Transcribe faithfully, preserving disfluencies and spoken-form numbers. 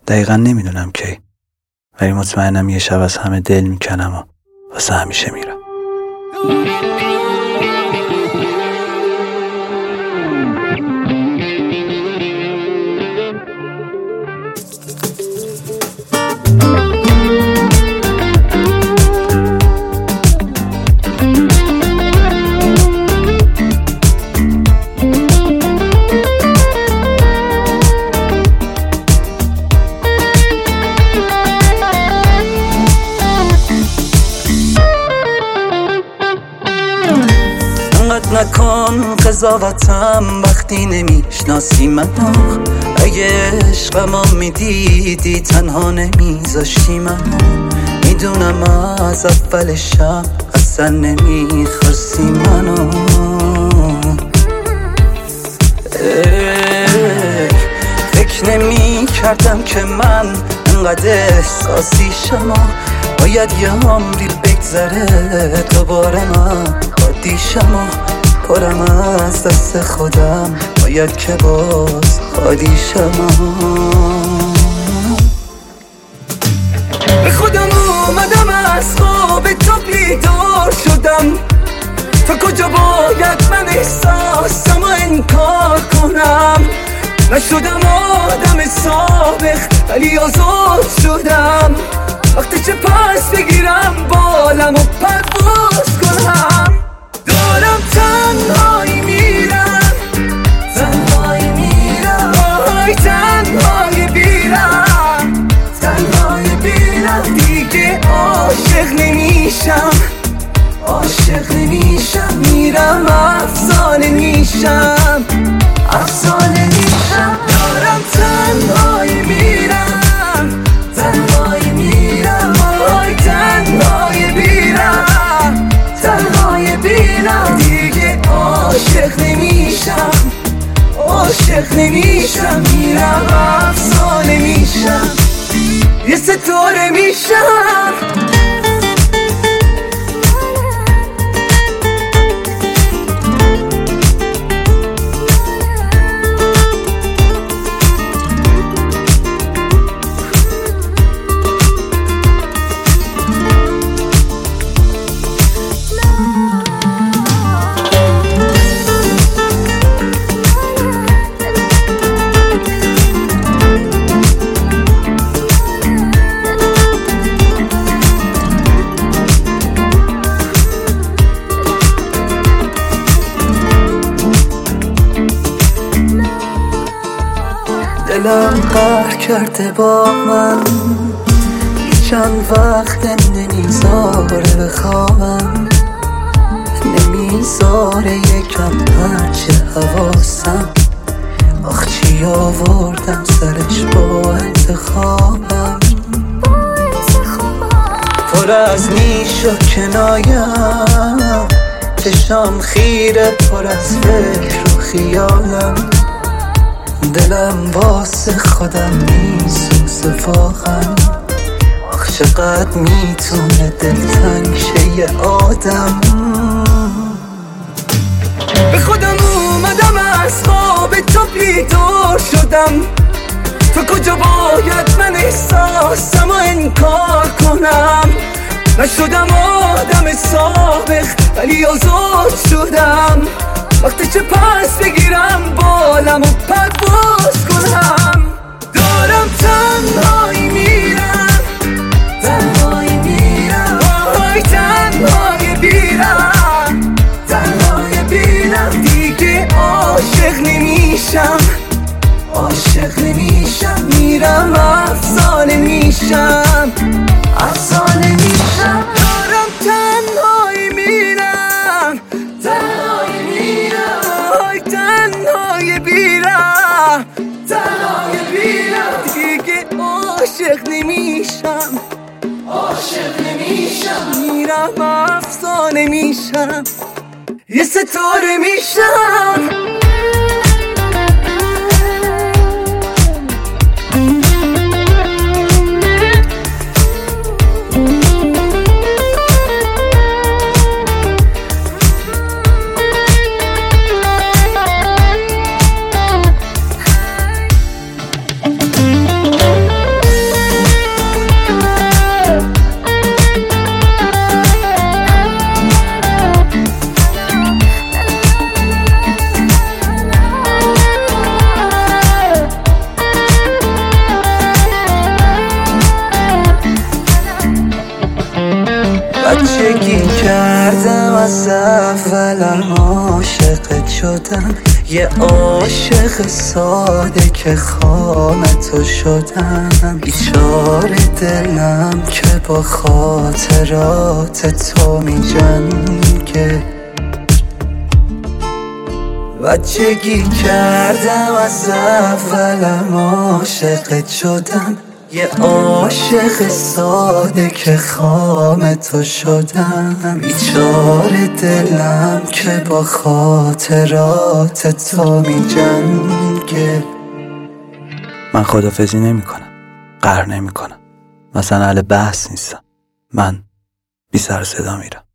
دقیقا نمیدونم کی، ولی مطمئنم یه شب از همه دل میکنم و واسه همیشه میرم. نکن قضاوتم وقتی نمیشناسی منو، اگه عشقمو میدیدی تنها نمیذاشتی منو. میدونم از اول شب اصلا نمیخواستی منو. فکر نمی کردم که من انقدر احساسی شما، باید یه عمری بگذره دوباره من خودیشم و پرم از دست خودم، باید که باز خودیشم. به خودم اومدم از خواب تو بیدار شدم، تا کجا باید من احساسم و انکار کنم. نشدم آدم سابق ولی آزاد شدم، وقتی چه پس بگیرم بالم و پرواز کنم. دارم تنهایی میرم، تنهایی میرم، آهای تنهایی بیرم، تنهایی بیرم. دیگه عاشق نمیشم، عاشق نمیشم. میرم افسانه میشم، افسانه میشم. دارم تنهایی میرم، تنهایی میرم، آهای تنهایی بیرم، تنهایی بیرم. دیگه عاشق نمیشم، عاشق نمیشم. میرم افسانه میشم، یه ستاره میشم. دلم قهر کرده با من، چند وقت نمیذاره بخوابم، نمیذاره یکم هرچه حواسم. آخ چی آوردم سرش با انتخابم، پر از نیش و کنایم، چشام خیره پر از فکر و خیالم. دلم واسه خودم میسوزه واقعا، آخ چقدر میتونه دلتنگ شه یه آدم. به خودم اومدم از خواب تو بیدار شدم، تا کجا باید من احساسم و انکار کنم. نشدم آدم سابق ولی آزاد شدم، وقتی چه پس بگیرم بالم و پرواز کنم. دارم تنهایی میرم، تنهایی میرم، آهای تنهایی بیرم، تنهایی بیرم. دیگه عاشق نمیشم، عاشق نمیشم. میرم افسانه میشم، افسانه میشم. دارم تنهایی میرم، تنهایی میرم، آهای تنهایی بیرم، تنهایی بیرم. دیگه عاشق نمیشم، عاشق نمیشم. میرم افسانه میشم، یه ستاره میشم. بچگی کردم از اولم عاشقت شدم، یه عاشق ساده که خام تو شدم. بیچاره دلم که با خاطرات تو می جنگه. بچگی کردم از اولم عاشقت شدم، یه عاشق ساده که خام تو شدم. بیچاره دلم که با خاطرات تو می جنگه. من خدافزی نمی کنم، قهر نمی کنم، مثلا اهل بحث نیستم. من بی سر صدا میرم.